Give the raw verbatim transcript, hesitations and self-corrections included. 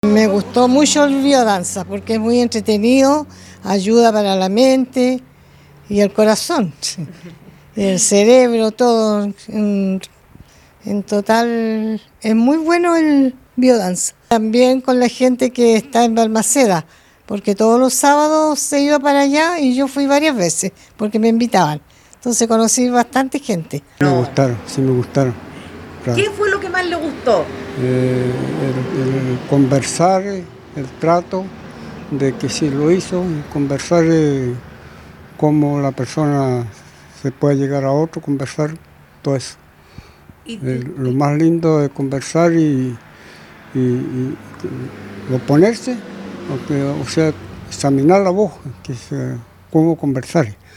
Me gustó mucho el biodanza porque es muy entretenido, ayuda para la mente y el corazón, el cerebro, todo. En, en total es muy bueno el biodanza. También con la gente que está en Balmaceda, porque todos los sábados se iba para allá y yo fui varias veces porque me invitaban. Entonces conocí bastante gente. Me gustaron, sí me gustaron. Claro. ¿Qué fue lo que más le gustó? Eh, el, el conversar, el trato de que sí lo hizo, conversar eh, cómo la persona se puede llegar a otro, conversar, todo eso. Y, Eh, lo más lindo es conversar y, y, y oponerse, o, que, o sea, examinar la voz, que es, eh, cómo conversar.